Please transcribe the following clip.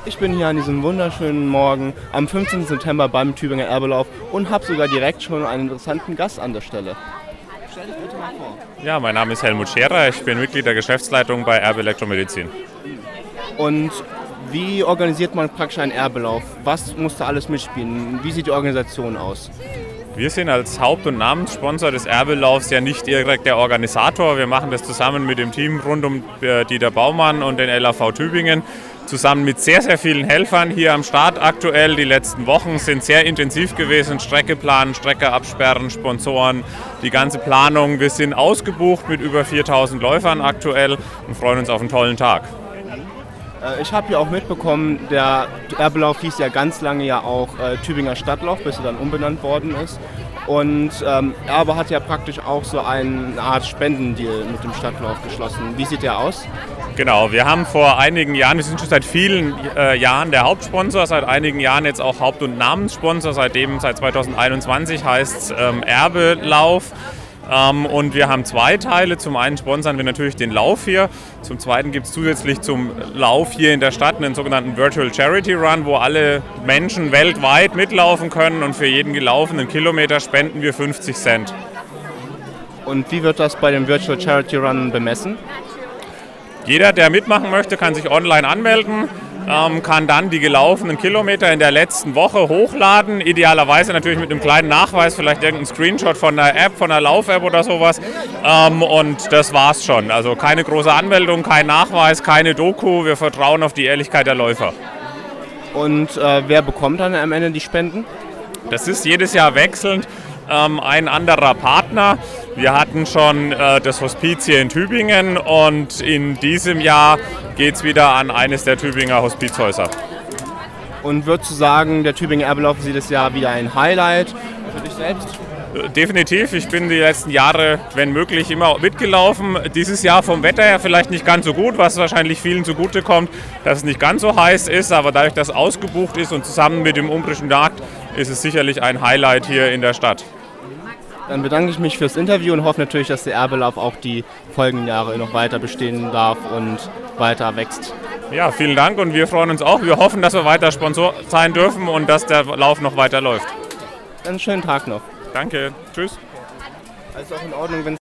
Ich bin hier an diesem wunderschönen Morgen am 15. September beim Tübinger Erbelauf und habe sogar direkt schon einen interessanten Gast an der Stelle. Stell dich bitte mal vor. Ja, mein Name ist Helmut Scherer, ich bin Mitglied der Geschäftsleitung bei Erbe Elektromedizin. Und wie organisiert man praktisch einen Erbelauf? Was muss da alles mitspielen? Wie sieht die Organisation aus? Wir sind als Haupt- und Namenssponsor des Erbelaufs ja nicht direkt der Organisator. Wir machen das zusammen mit dem Team rund um Dieter Baumann und den LAV Tübingen. Zusammen mit sehr, sehr vielen Helfern hier am Start aktuell. Die letzten Wochen sind sehr intensiv gewesen. Strecke planen, Strecke absperren, Sponsoren, die ganze Planung. Wir sind ausgebucht mit über 4000 Läufern aktuell und freuen uns auf einen tollen Tag. Ich habe ja auch mitbekommen, der Erbelauf hieß ja ganz lange ja auch Tübinger Stadtlauf, bis er dann umbenannt worden ist. Und Erbe hat ja praktisch auch so eine Art Spendendeal mit dem Stadtlauf geschlossen. Wie sieht der aus? Genau, wir haben vor einigen Jahren, wir sind schon seit vielen Jahren der Hauptsponsor, seit einigen Jahren jetzt auch Haupt- und Namenssponsor, seit 2021 heißt es Erbelauf. Und wir haben zwei Teile. Zum einen sponsern wir natürlich den Lauf hier. Zum zweiten gibt es zusätzlich zum Lauf hier in der Stadt einen sogenannten Virtual Charity Run, wo alle Menschen weltweit mitlaufen können. Und für jeden gelaufenen Kilometer spenden wir 50 Cent. Und wie wird das bei dem Virtual Charity Run bemessen? Jeder, der mitmachen möchte, kann sich online anmelden. Kann dann die gelaufenen Kilometer in der letzten Woche hochladen. Idealerweise natürlich mit einem kleinen Nachweis, vielleicht irgendein Screenshot von der App, von der Lauf-App oder sowas. Und das war's schon. Also keine große Anmeldung, kein Nachweis, keine Doku. Wir vertrauen auf die Ehrlichkeit der Läufer. Und wer bekommt dann am Ende die Spenden? Das ist jedes Jahr wechselnd. Ein anderer Partner. Wir hatten schon das Hospiz hier in Tübingen und in diesem Jahr geht es wieder an eines der Tübinger Hospizhäuser. Und würdest du sagen, der Tübinger Erbelauf ist dieses Jahr wieder ein Highlight für dich selbst? Definitiv. Ich bin die letzten Jahre, wenn möglich, immer mitgelaufen. Dieses Jahr vom Wetter her vielleicht nicht ganz so gut, was wahrscheinlich vielen zugutekommt, dass es nicht ganz so heiß ist. Aber dadurch, dass es ausgebucht ist und zusammen mit dem Umbrischen Markt, ist es sicherlich ein Highlight hier in der Stadt. Dann bedanke ich mich fürs Interview und hoffe natürlich, dass der Erbelauf auch die folgenden Jahre noch weiter bestehen darf und weiter wächst. Ja, vielen Dank und wir freuen uns auch. Wir hoffen, dass wir weiter Sponsor sein dürfen und dass der Lauf noch weiter läuft. Einen schönen Tag noch. Danke. Tschüss. Also auch in Ordnung, wenn